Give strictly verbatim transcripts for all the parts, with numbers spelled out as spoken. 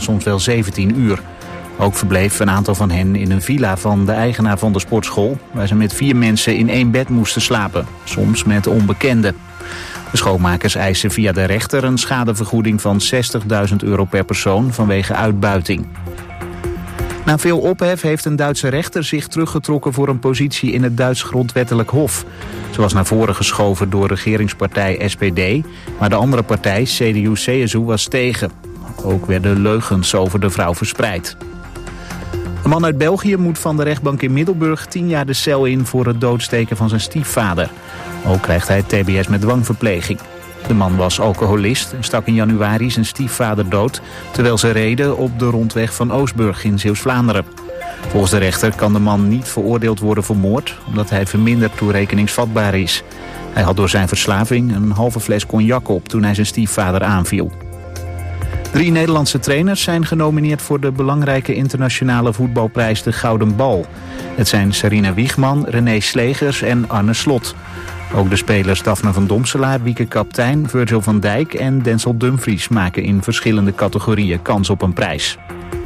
soms wel zeventien uur. Ook verbleef een aantal van hen in een villa van de eigenaar van de sportschool, waar ze met vier mensen in één bed moesten slapen, soms met onbekenden. De schoonmakers eisen via de rechter een schadevergoeding van zestigduizend euro per persoon vanwege uitbuiting. Na veel ophef heeft een Duitse rechter zich teruggetrokken voor een positie in het Duits grondwettelijk hof. Ze was naar voren geschoven door regeringspartij S P D, maar de andere partij, C D U C S U, was tegen. Ook werden leugens over de vrouw verspreid. Een man uit België moet van de rechtbank in Middelburg tien jaar de cel in voor het doodsteken van zijn stiefvader. Ook krijgt hij T B S met dwangverpleging. De man was alcoholist en stak in januari zijn stiefvader dood, terwijl ze reden op de rondweg van Oostburg in Zeeuws-Vlaanderen. Volgens de rechter kan de man niet veroordeeld worden voor moord, omdat hij verminderd toerekeningsvatbaar is. Hij had door zijn verslaving een halve fles cognac op toen hij zijn stiefvader aanviel. Drie Nederlandse trainers zijn genomineerd voor de belangrijke internationale voetbalprijs de Gouden Bal. Het zijn Sarina Wiegman, René Slegers en Arne Slot. Ook de spelers Daphne van Domselaar, Wieke Kaptein, Virgil van Dijk en Denzel Dumfries maken in verschillende categorieën kans op een prijs.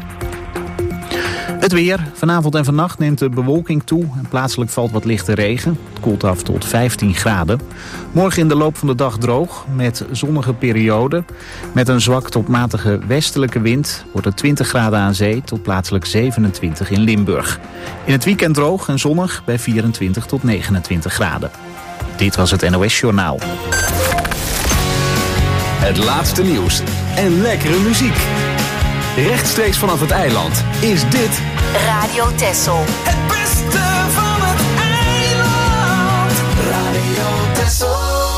Het weer. Vanavond en vannacht neemt de bewolking toe en plaatselijk valt wat lichte regen. Het koelt af tot vijftien graden. Morgen in de loop van de dag droog met zonnige perioden. Met een zwak tot matige westelijke wind wordt het twintig graden aan zee tot plaatselijk zevenentwintig in Limburg. In het weekend droog en zonnig bij vierentwintig tot negenentwintig graden. Dit was het N O S-journaal. Het laatste nieuws en lekkere muziek. Rechtstreeks vanaf het eiland is dit Radio Texel. Het beste van het eiland. Radio Texel.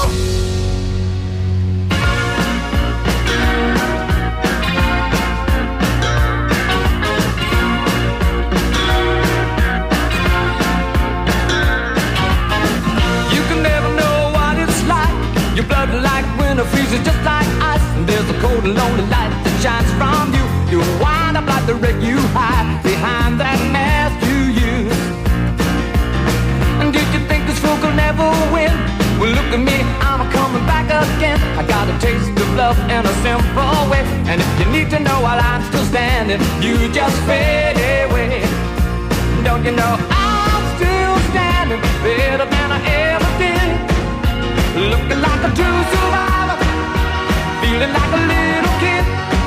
You can never know what it's like. Your blood like winter freezes just like ice. And there's a cold and lonely light that shines from you. You wind up like the wreck you hide behind that mask you use. And did you think this fool could never win? Well, look at me, I'm coming back again. I got a taste of love in a simple way. And if you need to know while I'm still standing, you just fade away. Don't you know I'm still standing better than I ever did? Looking like a true survivor, feeling like a little kid.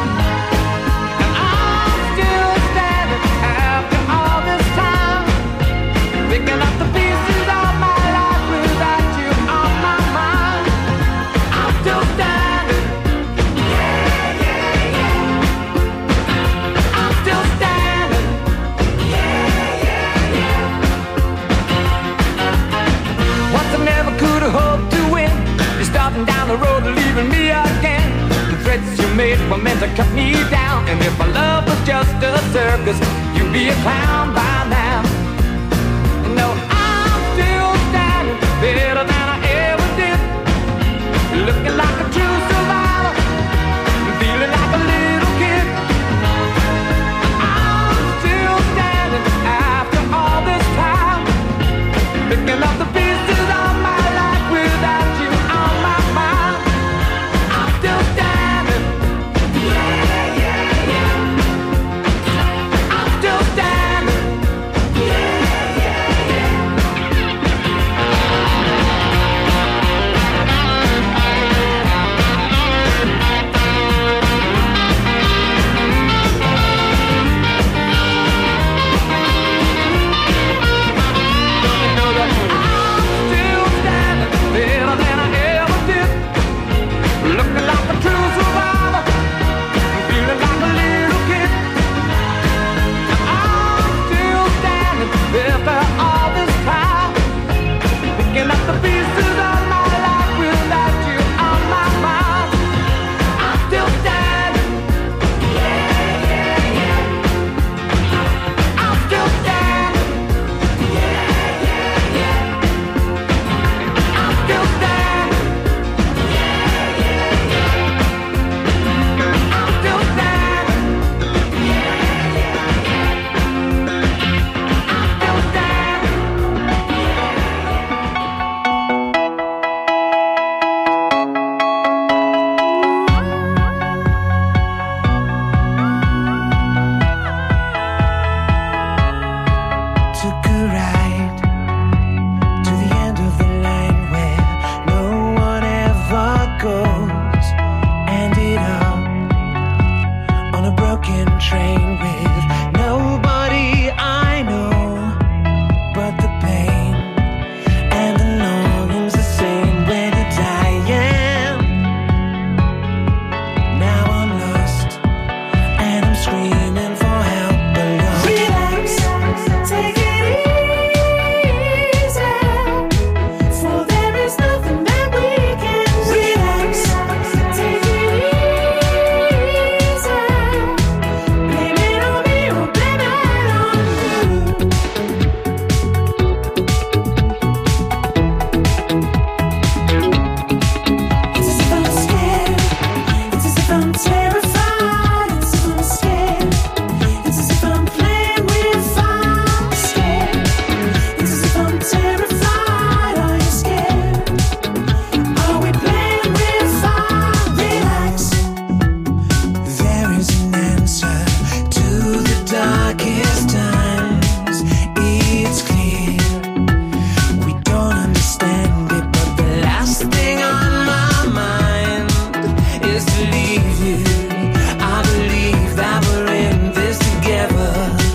Picking up the pieces of my life without you on my mind. I'm still standing. Yeah, yeah, yeah. I'm still standing. Yeah, yeah, yeah. Once I never could have hoped to win. You're starting down the road and leaving me again. The threats you made were meant to cut me down. And if my love was just a circus, you'd be a clown by now. No, I'm still standing better than I ever did. Looking like a true survivor, feeling like a little kid. I'm still standing after all this time, picking up the pieces of my life without you on my mind. I'm still standing. Yeah, yeah, yeah. I'm still standing. broken train with nobody I know, but the pain and the longing's the same when you're dying. Now I'm lost and I'm screaming for help alone. Relax, take it easy, for there is nothing that we can do. Relax, take it easy, blame it on me or blame it on you. It's as if I'm scared, it's as if I'm terrified, it's as if I'm scared, it's as if I'm playing with fire. Scared, it's as if I'm terrified. Are you scared? Are we playing with fire? Relax. There is an answer to the darkest times. It's clear we don't understand it, but the last thing on my mind is to leave you. I believe that we're in this together.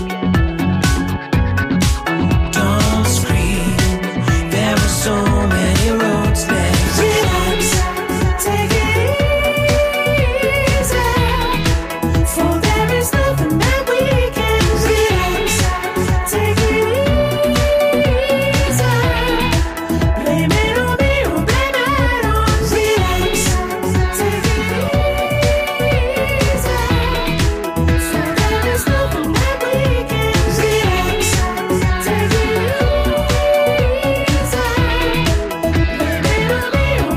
Don't scream, there are so many roads left. Relax, take it easy, for there is nothing that we can do. Relax, take it easy, blame it on me or blame it on you. Relax, take it easy, for there is nothing that we can do. Relax, take it easy, blame it on me or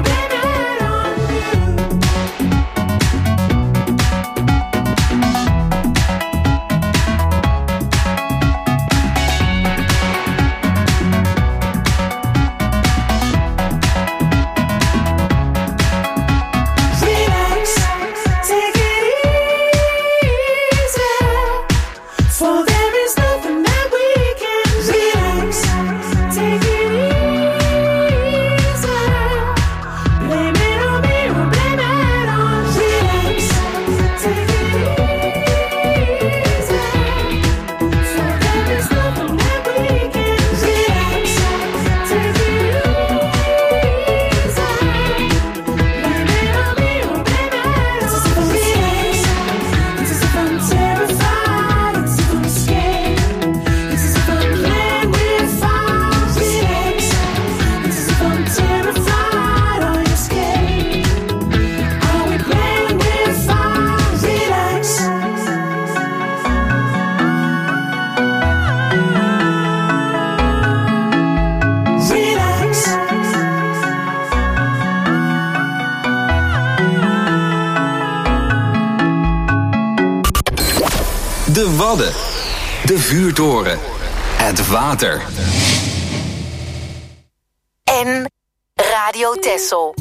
blame it on you. Relax, take it easy, for there is nothing that we can do. Relax, take it easy, blame it on me or blame it on you. It's as if I'm scared, it's as if I'm terrified, it's as if I'm scared, it's as if I'm playing with fire. Relax, it's as if I'm terrified. Are you scared? Are we playing with fire? Relax. Relax. De Wadden. De vuurtoren. Het water. En Radio Texel.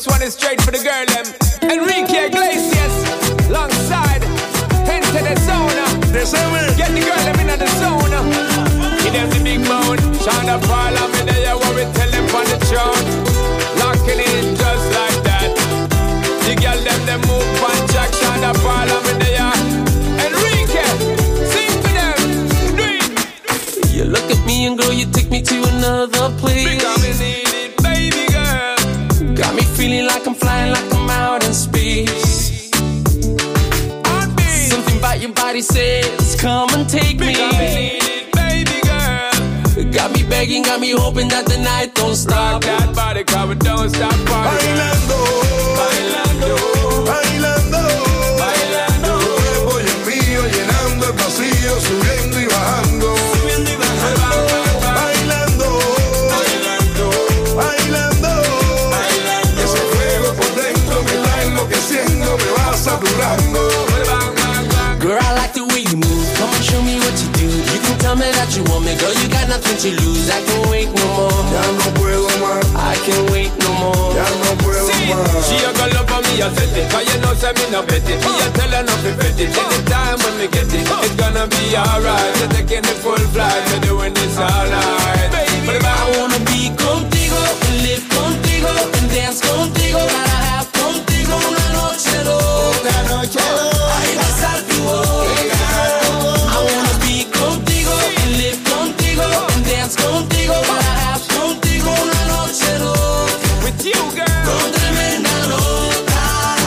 this one is straight for the girl them. Enrique Iglesias, alongside Enter the Zona. Get the girl them in the zone. Give them the big moan. Shonda Paul and me there, what we tell them on the throne. Locking in just like that. The girl them them move on Jack. Shonda Paul and me there. Enrique, sing for them. Do it. You look at me and girl, you take me to another place. Because me need it, baby girl. Got me feeling like I'm flying, like I'm out in space. Something about your body says, come and take me. Because me need it, baby girl. Got me begging, got me hoping that the night don't stop. Rock that body, cause we don't stop partying. Bailando, Bailando, bailando, bailando. tu cuerpo y el mío llenando el vacío, subiendo y bajando. Subiendo y bajando. Bailando, Bailando, bailando, bailando. ese fuego por dentro me está enloqueciendo, me va saturando. Bang, bang, bang. Girl, I like the way you move. Come and show me what you do. You can tell me that you want me, girl. You got nothing to lose. I can't wait no more. Ya no puedo más, I can't wait no more. ya no puedo See, más. she a go love for me, I set it. Cause you know, say me no bet it. Me a tell her not to bet it. Anytime when me get it, it's gonna be alright. You're taking the full flight, you're doing this all night. But if I I wanna be contigo, and live contigo, and dance contigo. Gotta have contigo una noche loca, noche loca. Ay, besar tu boca. I wanna be contigo, and live contigo, and dance contigo. Gotta have contigo una noche loca. with you, girl, Con tremenda nota.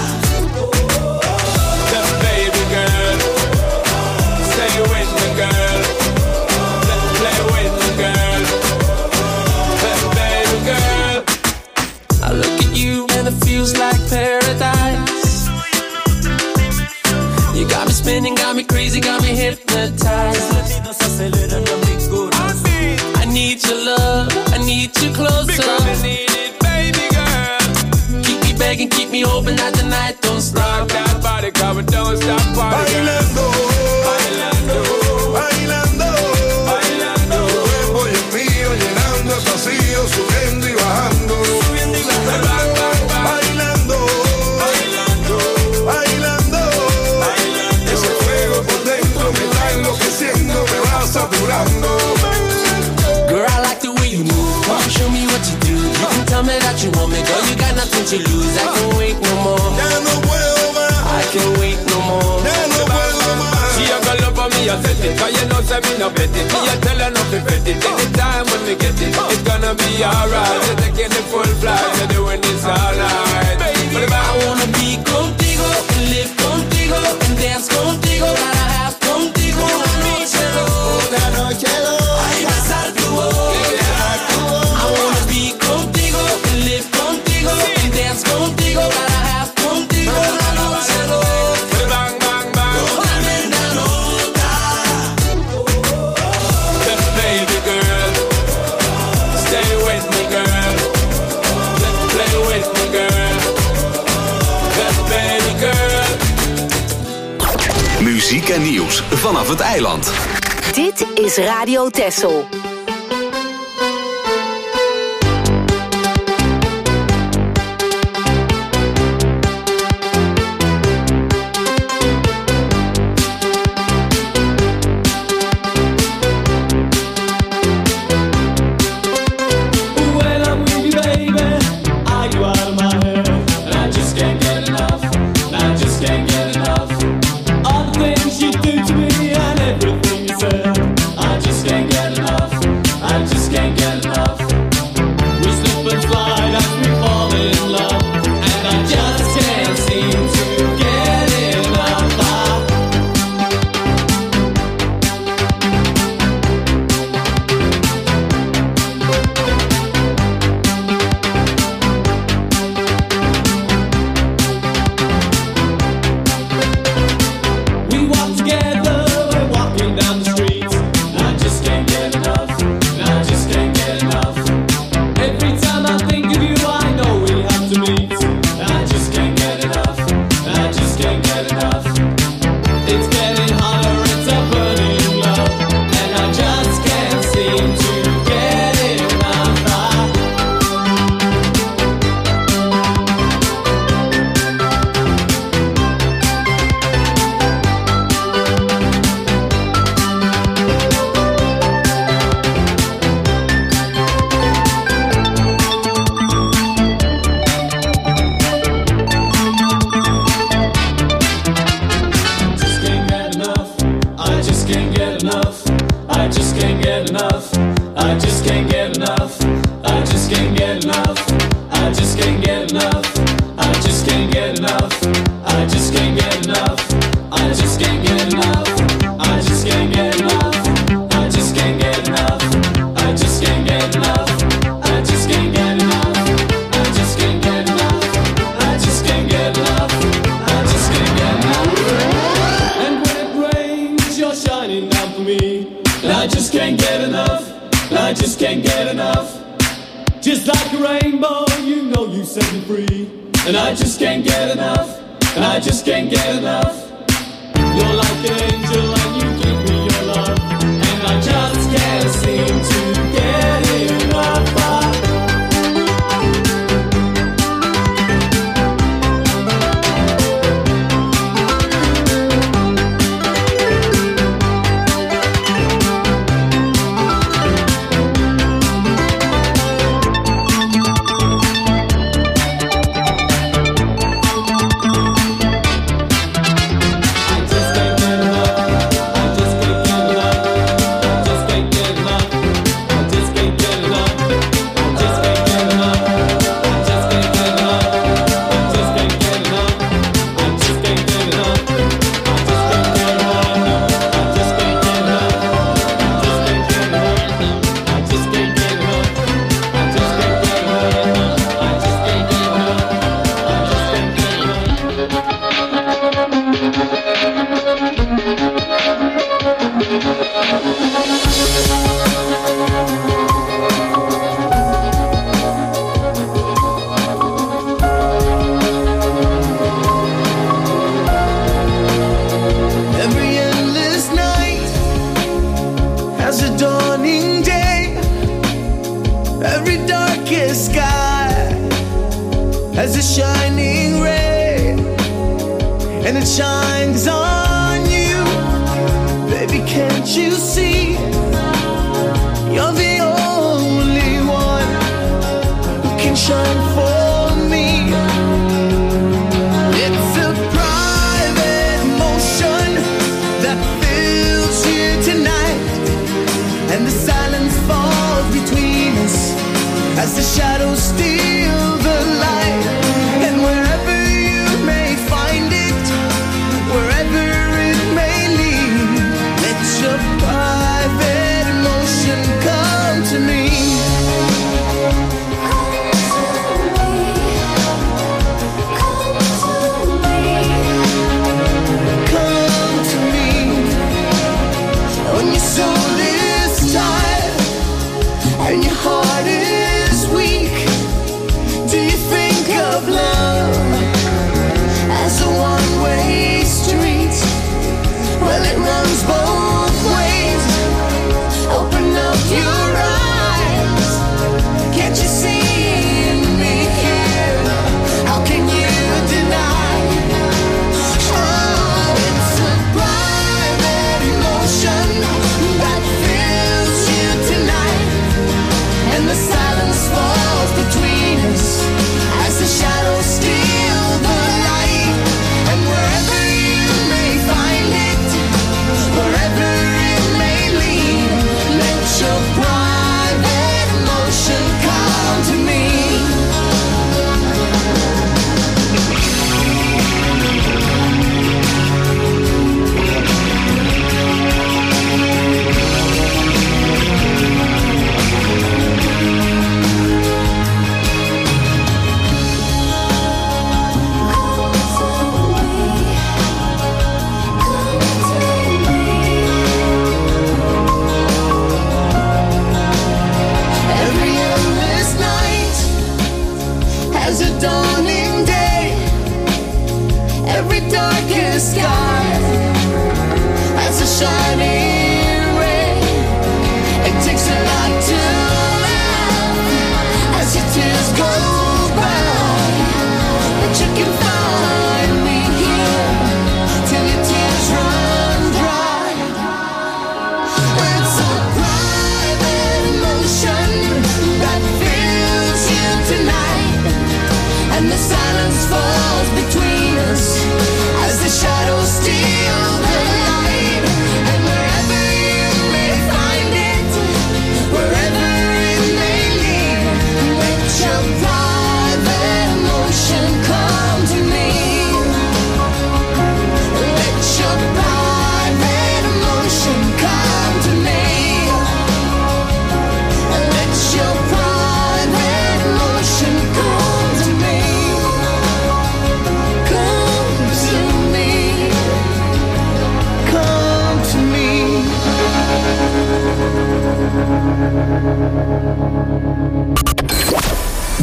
the baby girl, stay with me, girl, let's play with me, girl, the baby girl. I look at you and it feels like paradise. You got me spinning, got me crazy, got me hypnotized. I need your love, I need you Because me closer. need it, baby girl. Keep me begging, keep me hoping that the night don't Rock stop. that body, cause we don't stop partying. Bailando, Bailando, bailando, bailando. tu cuerpo y el mío llenando el vacío, subiendo y bajando. Bang, bang, bang. Bailando, Bailando, bailando, bailando. ese fuego por dentro me está enloqueciendo, me va saturando. Girl, I like the way you move. Come on, show me what you do. You can tell me that you want me, girl. You got nothing to lose. I can't wait no more. Ya no puedo más, I can't wait no more. ya no puedo más. She a go love for me, I set it. Cause you know, say me no bet it. Me a tell her not to bet it. Anytime when we get it, it's gonna be alright. You're taking the full flight, you're doing this all night. But if I I wanna be contigo, and live contigo, and dance contigo. Gotta have contigo una noche loca, noche loca. Ay, besar tu boca. I wanna be contigo, and live contigo, and dance contigo. Gotta have contigo una noche loca. bang, bang, bang. Tremenda nota. The baby girl, stay with me, girl. Let's play with me, girl. The baby girl. Muziek en nieuws vanaf het eiland. Dit is Radio Texel. When I'm with you, baby, are you out of my head? And I just can't get enough. And I just can't get enough. All the things you do to me and everything you said, I just can't get enough. get enough. I just can't get enough. I just can't get enough. I just can't get enough. I just can't get enough. I just can't get enough. I just can't get enough. I just can't get enough. I just can't get enough. I just can't get enough. I just can't get enough. I just can't get enough. I just can't get enough. I just can't get enough. And when it rains, you're shining down for me. And I just can't get enough. And I just can't get enough. Just like a rainbow, you know you set me free. And I just can't get enough. And I just can't get enough. You're like an angel and you give me your love. And I just can't seem to get enough. And your heart is weak. Do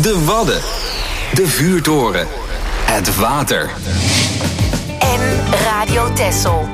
De Wadden. De Vuurtoren. Het water. En Radio Texel.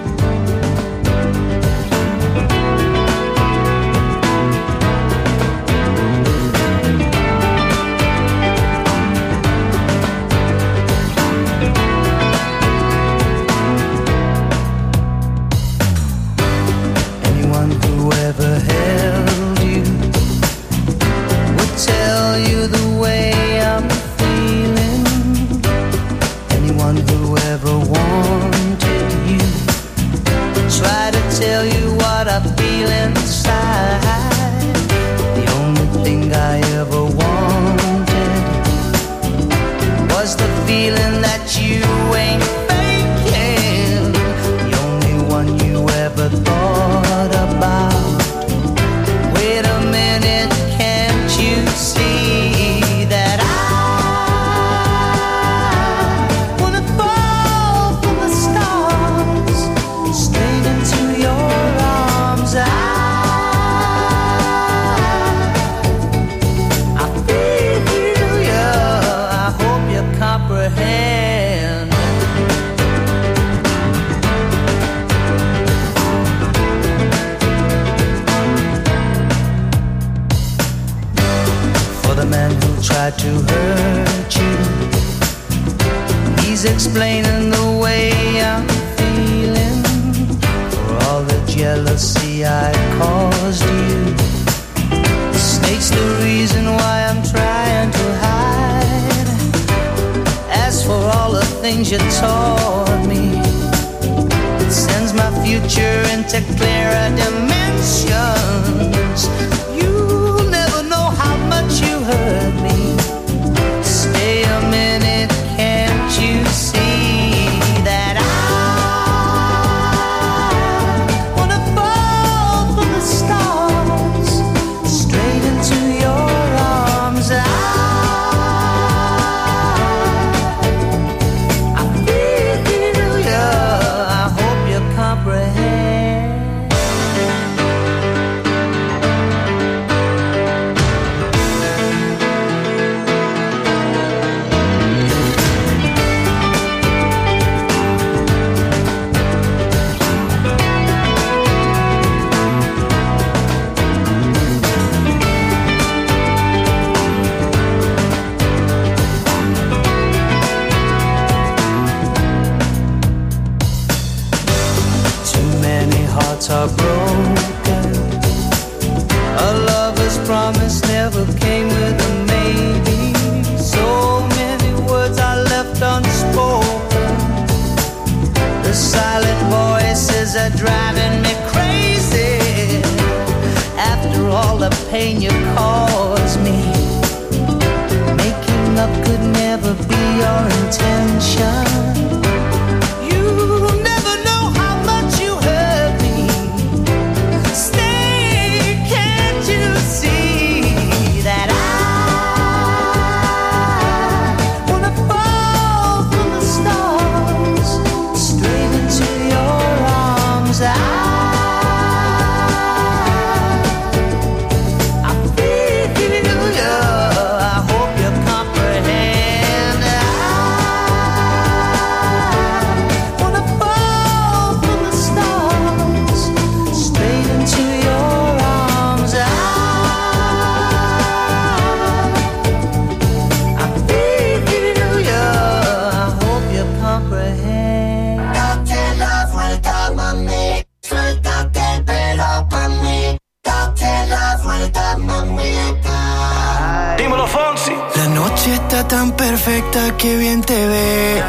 Qué bien te ves.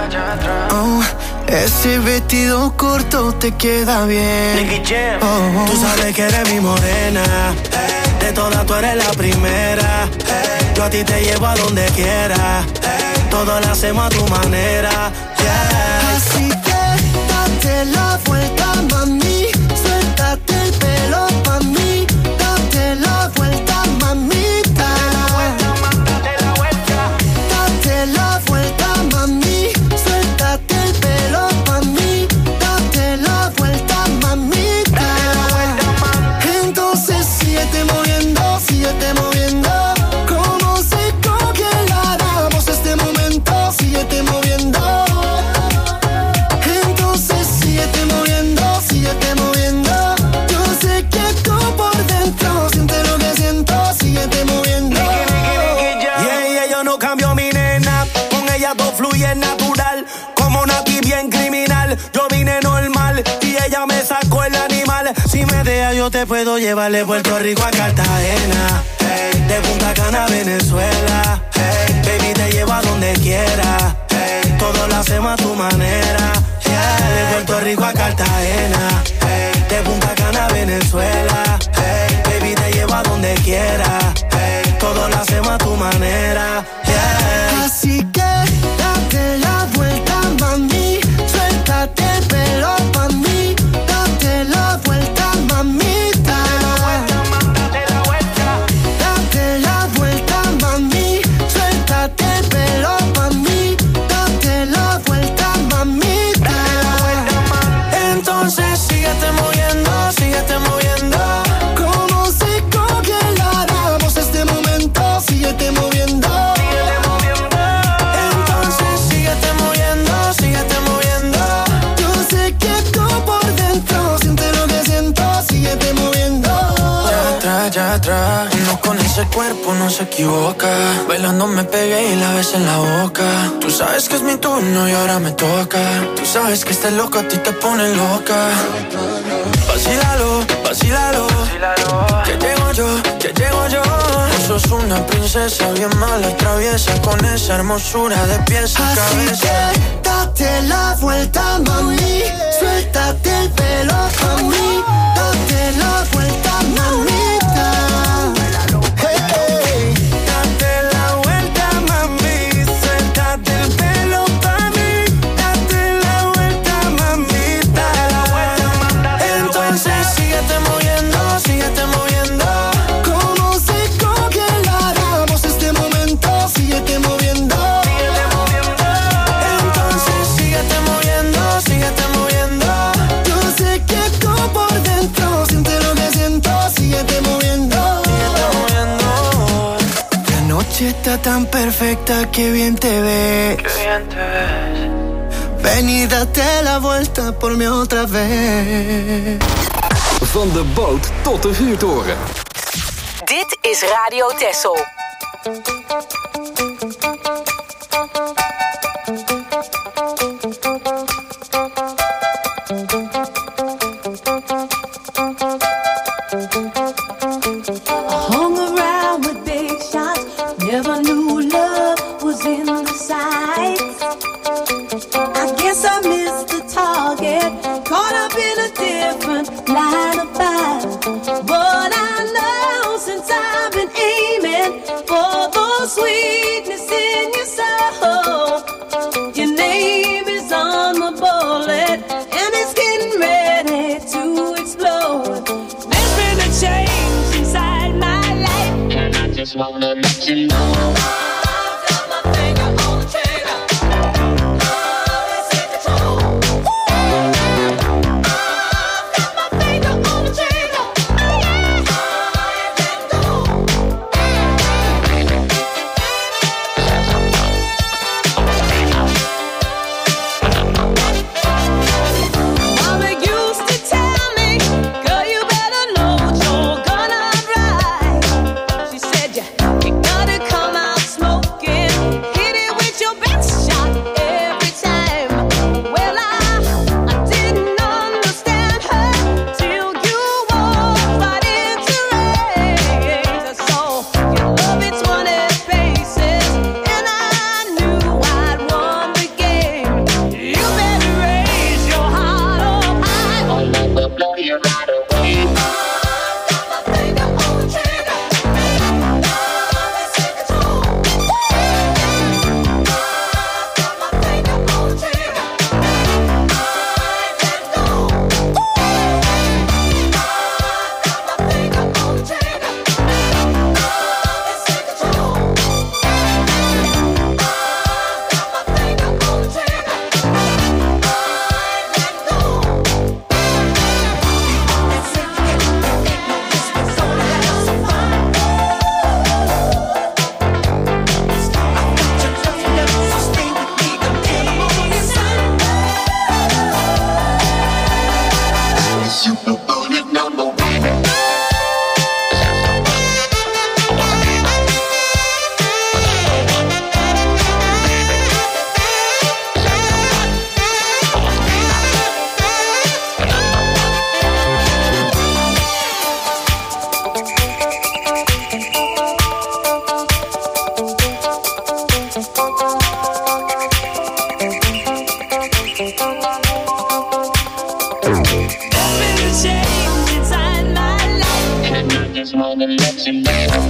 Oh, ese vestido corto te queda bien. Oh, tú sabes que eres mi morena. De todas tú eres la primera. Yo a ti te llevo a donde quiera. Todo lo hacemos a tu manera. Yeah. Así que date la vuelta, mami. Suéltate el pelo pa' mí. Date la vuelta, mamita. La vuelta, mami, suéltate el pelo pa' mí, date la vuelta, mamita. Entonces síguete moviendo, síguete moviendo, como se Si me dejas yo te puedo llevar de Puerto Rico a Cartagena, hey, de Punta Cana a Venezuela, hey, baby te llevo a donde quiera, hey, todo lo hacemos a tu manera, yeah, de Puerto Rico a Cartagena, hey, de Punta Cana a Venezuela, hey, baby te llevo a donde quiera, hey, todo lo hacemos a tu manera, yeah. Así que date la vuelta, mami, suéltate el pelo pa' mí, date la vuelta, mamita. Date la vuelta, date la vuelta, mami, suéltate el pelo pa' mí, date la vuelta, mamita. Entonces síguete moviendo, síguete moviendo. ¿Cómo se congelará este momento? Síguete moviendo. Entonces síguete moviendo, síguete moviendo. Yo sé que tú por dentro sientes lo que siento, síguete moviendo. Ya atrás, ya atrás. Uno con ese cuerpo no se equivoca. Bailando me pegué y la besé en la boca. Tú sabes que es mi turno y ahora me toca. Tú sabes que este loco a ti te pone loca. Vacílalo, vacílalo. Que llego yo, que llego yo. Tú sos una princesa bien mala, traviesa, con esa hermosura de pies a cabeza. Así que date la vuelta, mami, suéltate el pelo pa' mí, date la vuelta, mamita. Hey, date la vuelta, mami, suéltate el pelo pa' mí, date la vuelta, mamita. Entonces síguete moviendo, síguete moviendo. ¿Cómo se congelará este momento? Síguete moviendo. Entonces síguete moviendo, síguete moviendo. Yo sé que tú por dentro sientes lo que siento, síguete moviendo. Síguete moviendo. La noche está tan perfecta, que bien te ves. Qué bien te ves. Ven y date la vuelta por mí otra vez. Van de boot tot de vuurtoren. Dit is Radio Texel. Hung around with big shots, never knew love was in the sights. I guess I missed the target, caught up in a different line of fire. But I know since I've been aiming for the sweetness in your soul, your name is on the bullet and it's getting ready to explode. There's been a change inside my life, and I just wanna let you know. She said you, you gotta come out smiling. just wanna let you know.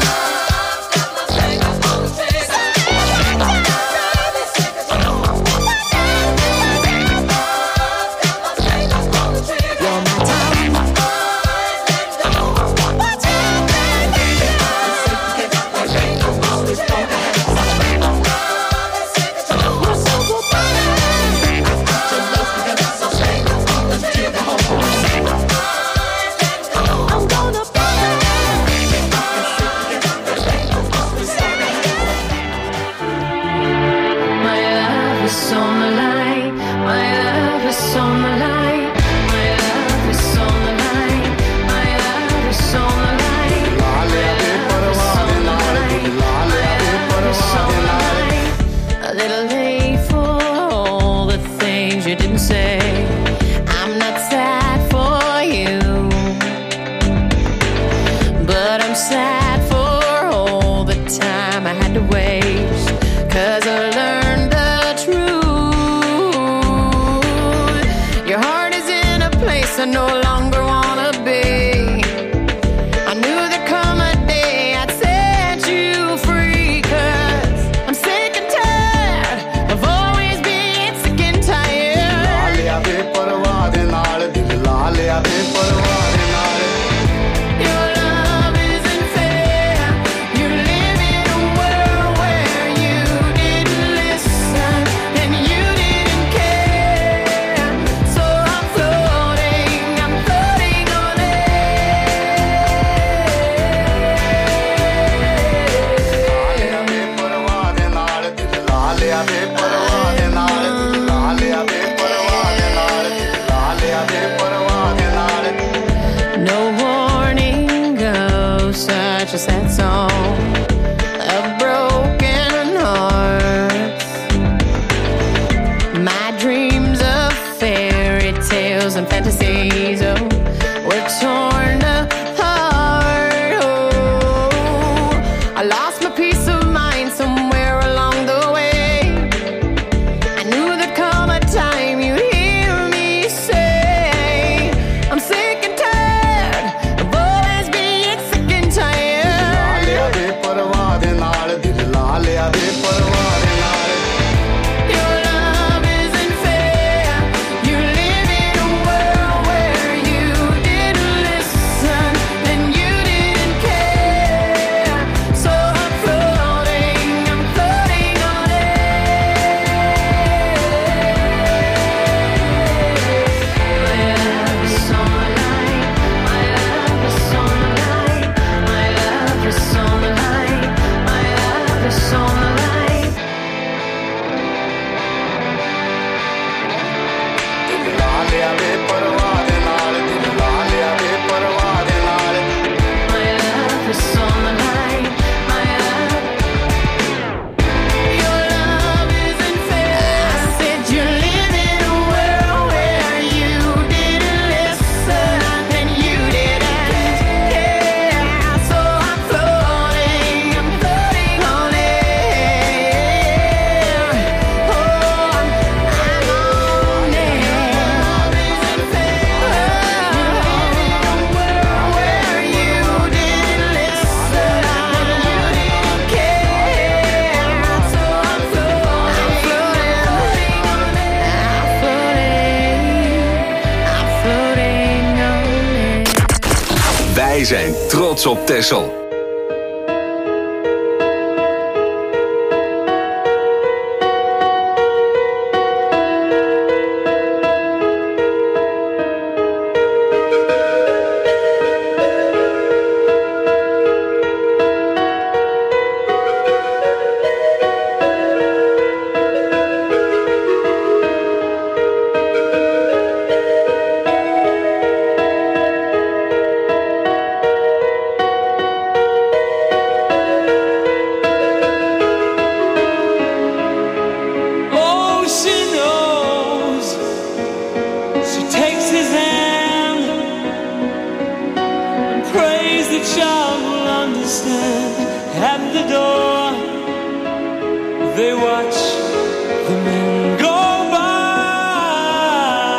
Wij zijn trots op Texel.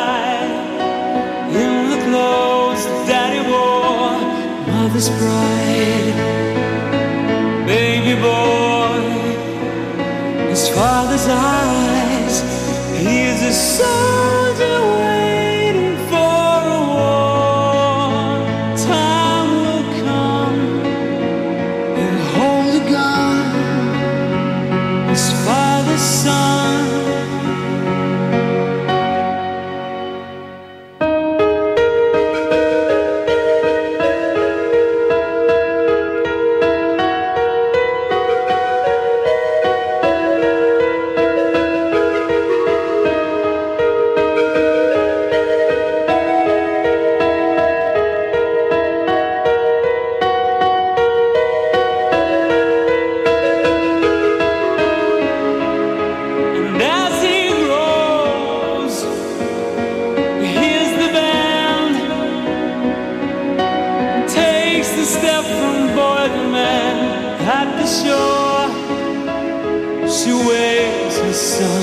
Mother's bride. kid, baby boy, his father's eyes, he is a soldier waiting for a war. Time will come and hold a gun, his father's son. And as he grows, he hears the band, takes the step from boy to man. At the shore, she waves his son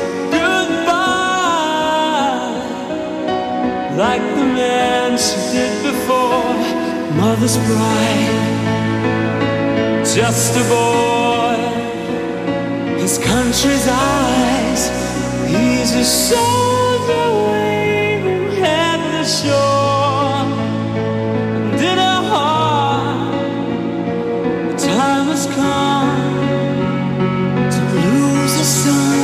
goodbye, like the man she did before. Mother's bride, just a boy, his country's eyes, he's a soldier waving at the shore. And in her heart, the time has come to lose a son.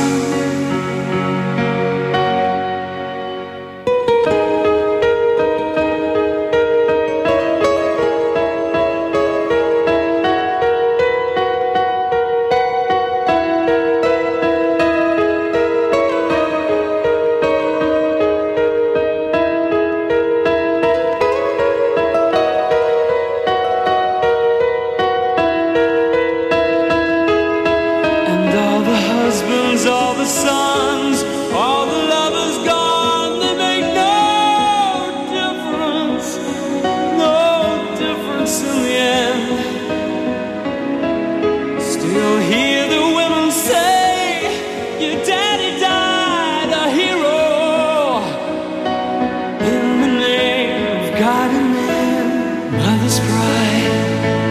And all the husbands, all the sons, all the lovers gone, they make no difference, no difference in the end. Still hear the women say, your daddy died a hero, in the name of God and man. Mother's pride,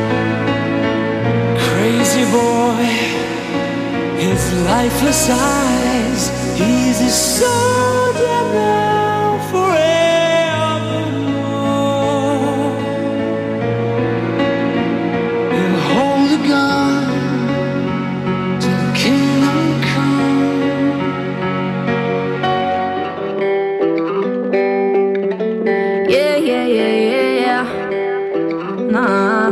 crazy boy, his lifeless eyes, he's a soldier now forevermore. He'll hold a gun till kingdom come. Yeah, yeah, yeah, yeah, yeah. Nah.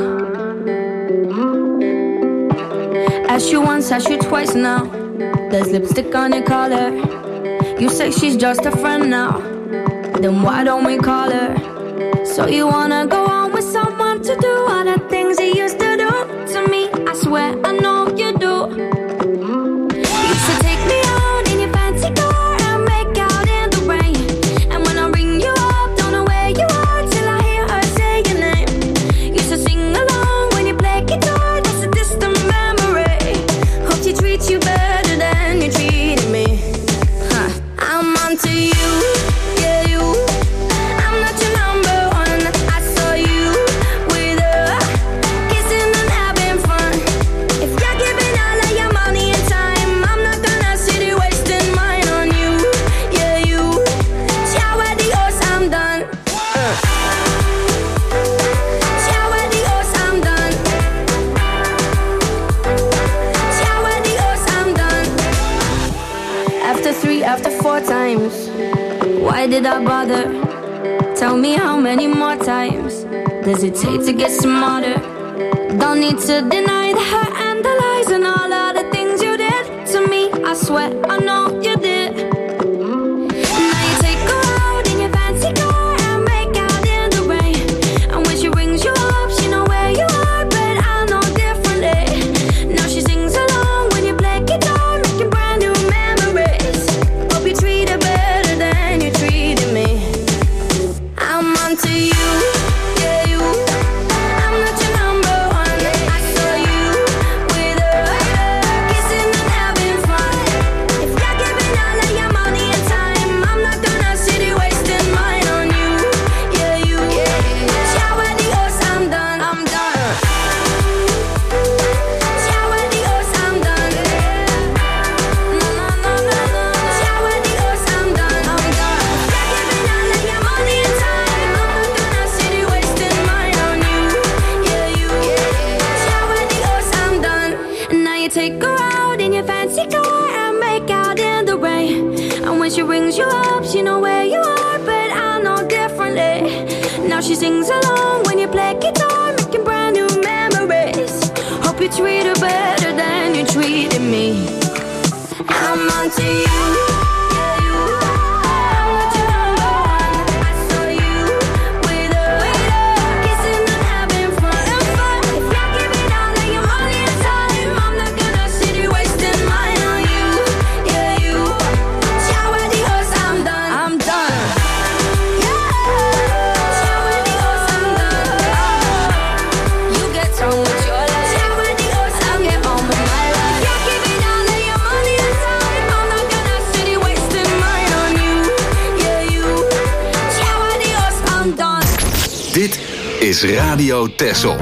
Asked you once, asked you twice now. There's lipstick on your collar. You say she's just a friend now. Then why don't we call her? So you wanna go on with someone to do all the things you used to do to me? I swear I know you do. You used to take me out in your fancy car and make out in the rain. And when I ring you up, don't know where you are till I hear her say your name. Used to sing along when you play guitar, that's a distant memory. Hope she treats you better than you treated me. Huh. I'm onto you, yeah you. I'm not your number one. I saw you with her, kissing and having fun. If you're giving all of your money and time, I'm not gonna sit here wasting mine on you, yeah you. Ciao adios, I'm done. Ciao adios, I'm done. Ciao adios, I'm done. After three, after four times, why did I bother? Tell me how many more times does it take to get smarter? Don't need to deny the hurt and the lies and all of the things you did to me. I swear I know you did. Now you take her out in your fancy car and make out in the rain. And when she rings you up, she know where you are, but I know differently. Now she sings along when you play guitar, making brand new memories. Hope you treat her better than you treated me. I'm onto you, yeah you. I'm not your number one. I saw you with her, kissing and having fun. If you're giving brings you up, she know where you are, but I know differently. Now she sings along when you play guitar, making brand new memories. Hope you treat her better than you treated me. I'm onto you. Dit is Radio Texel.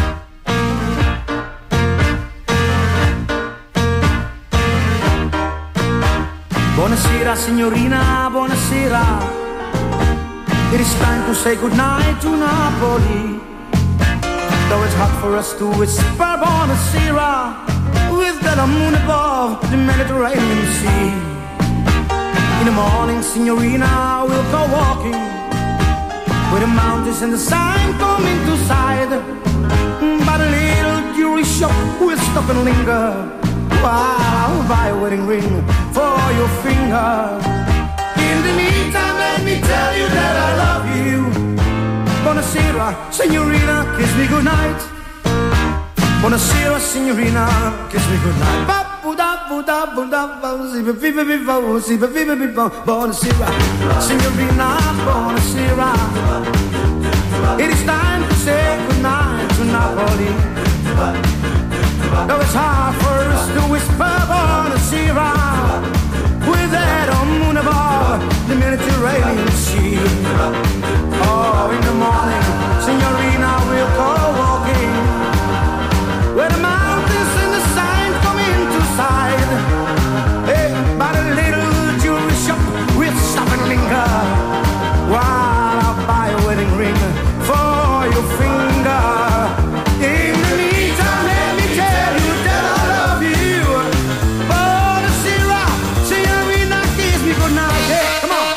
Buonasera signorina, buonasera. It is time to say goodnight to Napoli. Though it's hard for us to whisper buonasera, with the moon above the Mediterranean Sea. In the morning, signorina, we'll go walking, with the mountains and the sun coming to sight. By the little jewelry shop, we'll stop and linger, while I'll buy a wedding ring for your finger. In the meantime, let me tell you that I love you. Buonasera, signorina, kiss me goodnight. Buonasera, signorina, kiss me goodnight. Buonasera, signorina, buonasera. It is time to say goodnight to Napoli. Though it's hard for us to whisper buonasera, with that moon above the Mediterranean Sea. Oh, in the morning, signorina, we'll go walking, where the mountains and the sun come into sight. Hey, by the little jewelry shop, we'll stop and linger, while I'll buy a wedding ring for your finger. In the meantime, let me tell you that I love you. Buonasera, signorina, kiss me goodnight. Hey, come on.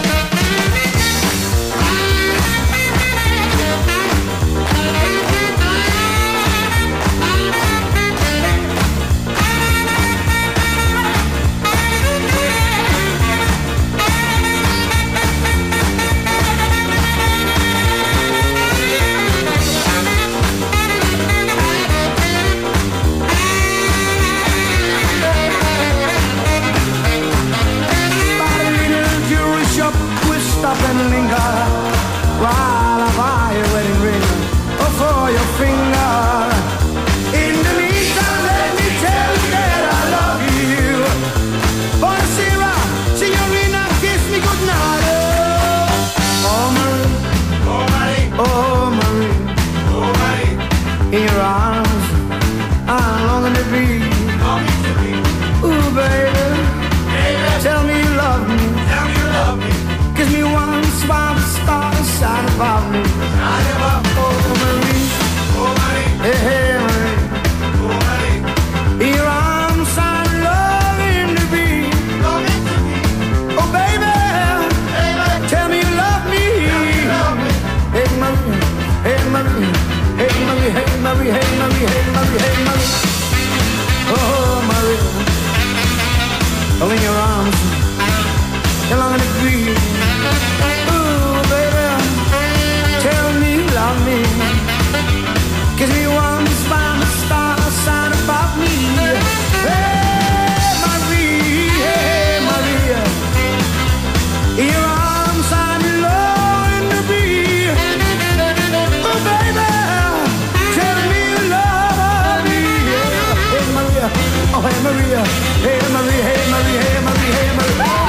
Stop and linger, while I buy a wedding ring for your finger. In the meantime, let me tell you that I love you. Buonasera, signorina, kiss me goodnight. Oh, Marie, oh, Marie, oh, Marie, oh, Marie. In your arms, I'm longing to be. Ooh, baby, baby, tell me you love me. Tell me you love me. Kiss me once while the stars shine above me. Shine above me. Oh, Marie. Oh, Marie. Hey, hey, Marie. Oh, Marie. In your arms I'm longing to be. Longing to be. Oh, baby. Baby. Tell me you love me. Tell me you love me. Hey, Marie. Hey, Marie. Hey, Marie. Hey, Marie. Hey, Marie. Hey, Marie. Hey, Marie. Oh, Marie. Oh, in your arms you're longing to be. Ooh, baby, tell me you love me. Kiss me once by the stars shine above me. Hey, Marie, hey, Maria, in your arms I'm longing to be. Oh, baby, tell me you love me. Hey, Maria, oh, hey, Maria, hey, Maria, hey, Maria, hey, Maria, hey, Maria.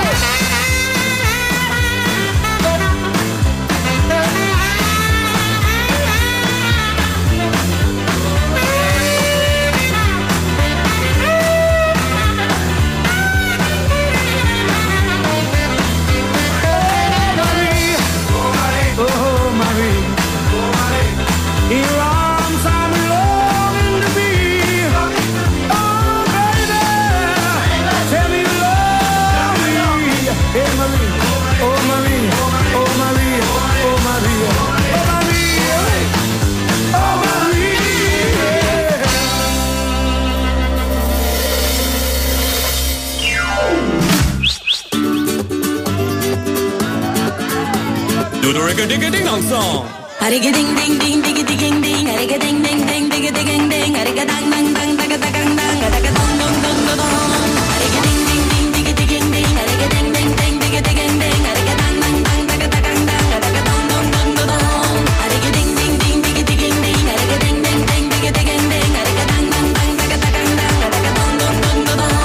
Do the reggae digga ding dong song. Harigga ding ding ding digga ding ding, harigga ding ding ding digga ding ding, harigga dang dang dang dagga dang dang, harigga dong dong dong dong dong. Harigga ding ding ding digga ding ding, harigga ding ding ding digga ding ding, harigga dang dang dang dagga dang dang, harigga dong dong dong dong dong. Harigga ding ding ding digga ding ding, harigga ding ding ding digga ding ding, harigga dang dang dang dagga dang dang, harigga dong dong dong dong dong.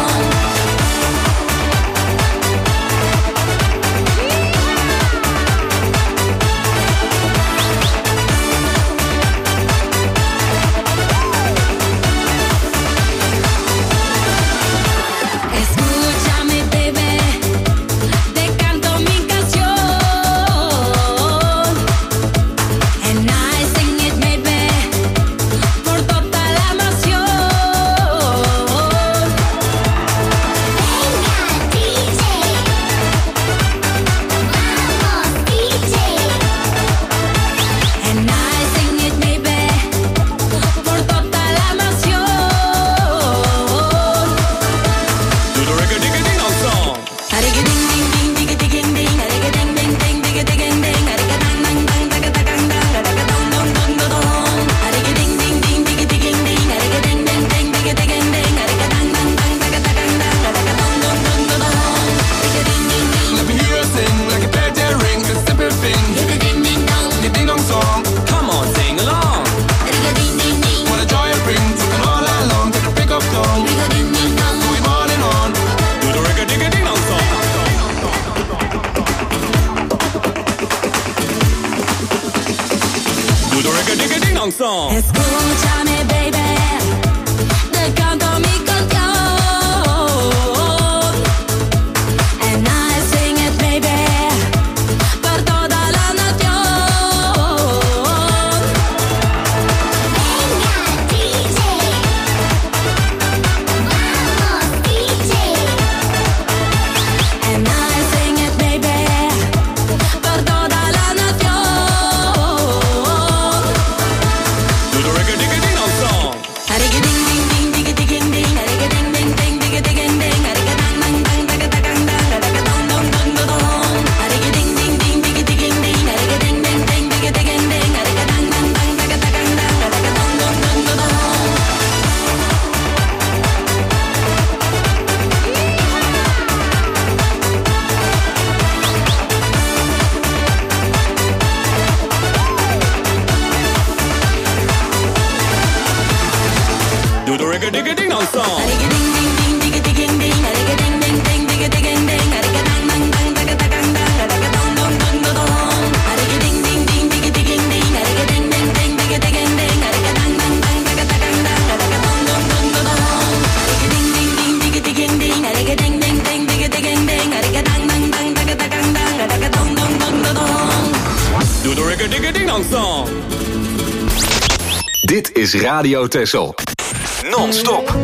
Escúchame, baby, te canto mi canción. And I sing it, baby, por toda la nación. Venga, D J, vamos, D J. And I sing it, baby, por toda la nación. Do the reggae digga ding dong song. Do the reggae digga ding dong song. Dit is Radio Texel. Non-stop.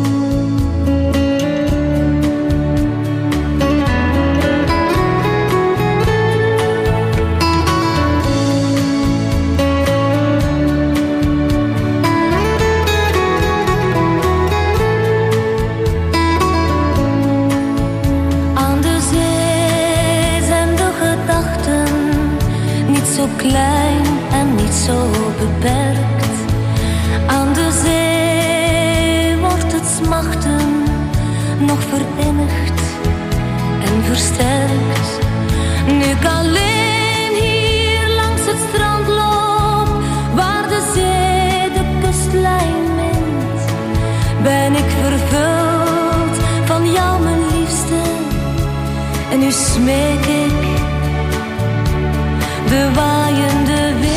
Aan de zee zijn de gedachten niet zo klein en niet zo beperkt. Aan de zee wordt het smachten nog verinnigd en versterkt. Nu ik alleen hier langs het strand loop, waar de zee de kustlijn mint, ben ik vervuld van jou, mijn liefste. En nu smeek ik de waaiende wind.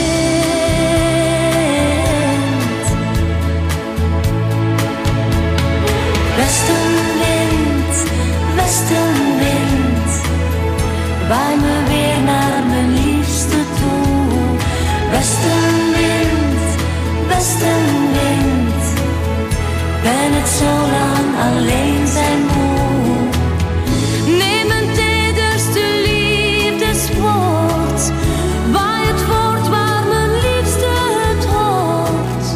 Westenwind, westenwind, waai me weer naar mijn liefste toe. Westenwind, westenwind, ben het zo lang alleen zijn moe. Neem een tederste liefdeswoord, waai het voort waar mijn liefste het hoort.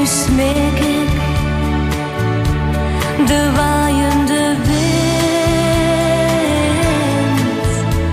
smeek ik de waaiende wind.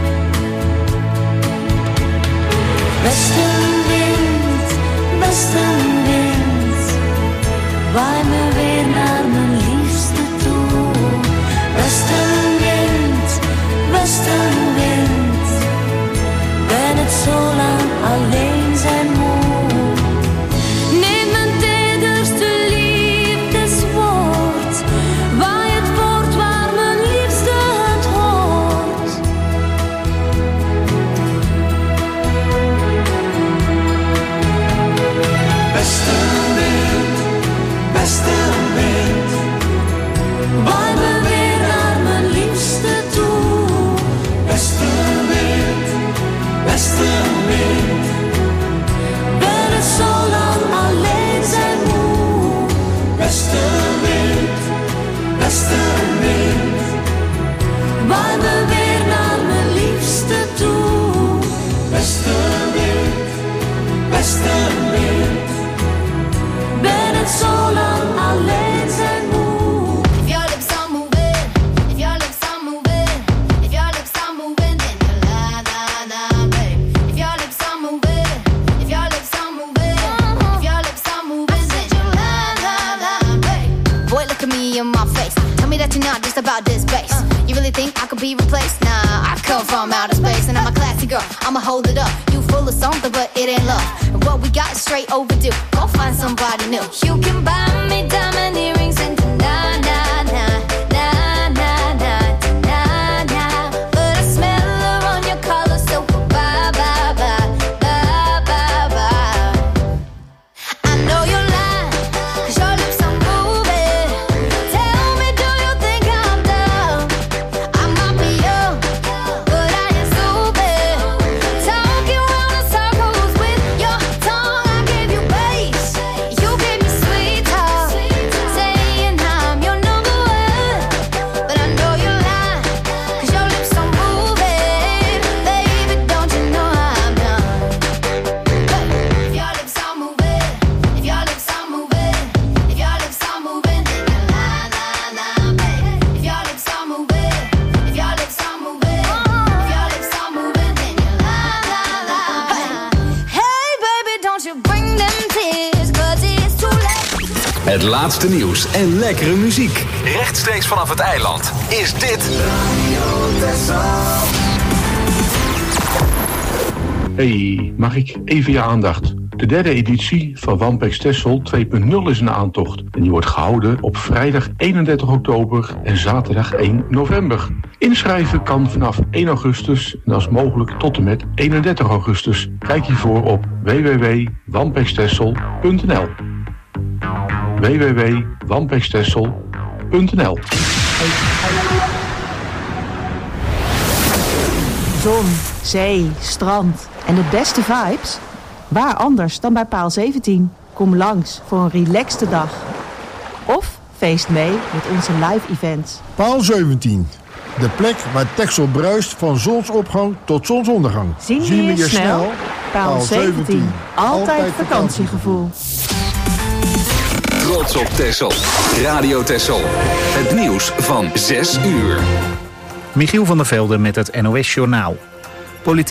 Westenwind, westenwind, waai me weer naar mijn liefste toe. Westenwind, westenwind, ben het zo lang alleen zijn moe. Neem mijn tederste liefdeswoord, waai het voort waar mijn liefste het hoort. Westenwind, westenwind, Waai me weer naar mijn liefste toe. westenwind, westenwind, Ben het zo lang alleen zijn moe. westenwind, westenwind, Waai me weer naar mijn liefste toe. westenwind, westenwind. Ben het zo lang alleen zijn moe. If your lips are moving, if your lips are moving, if your lips are moving, then you la la la, babe. If your lips are moving, if your lips are moving, if your lips are moving, then you la la la, babe. Boy, look at me in my face. Tell me that you're not just about this bass. You really think I could be replaced? Nah, I come from outer space and I'm a classy girl. I'ma hold it up. You full of something, but it ain't love. And what we got is straight overdue. Go find somebody new. You can buy me diamond earrings and na na na na na na na na. But I smell her on your collar, so bye bye bye bye bye bye. I know you're lying, 'cause your lips are moving. Tell me, do you think I'm dumb? I might be young, but I ain't stupid. Talking round in circles with your tongue. I gave you bass, you gave me sweet talk, saying I'm your number one. But I know you're lying, 'cause your lips are moving. Baby, don't you know I'm done? If your lips are moving, if your lips are moving, if your lips are moving, then you la la la, babe. If your lips are moving, if your lips are moving, if your lips are moving, then you la la la, babe. Hey baby, don't you bring them tears, 'cause it's too late. Het laatste nieuws en lekkere muziek. Rechtstreeks vanaf het eiland is dit Hey, mag ik even je aandacht? De derde editie van Wampex Texel twee punt nul is een aantocht. En die wordt gehouden op vrijdag eenendertig oktober en zaterdag één november. Inschrijven kan vanaf één augustus en dat is mogelijk tot en met eenendertig augustus. Kijk hiervoor op w w w punt wampextexel punt n l. w w w punt wampextexel punt n l. Zon, zee, strand en de beste vibes? Waar anders dan bij Paal zeventien? Kom langs voor een relaxte dag. Of feest mee met onze live events. Paal zeventien. De plek waar Texel bruist van zonsopgang tot zonsondergang. Zien we je snel? Paal zeventien. Altijd vakantiegevoel. Trots op Texel. Radio Texel. Het nieuws van zes uur. Michiel van der Velde met het N O S Journaal. Politiek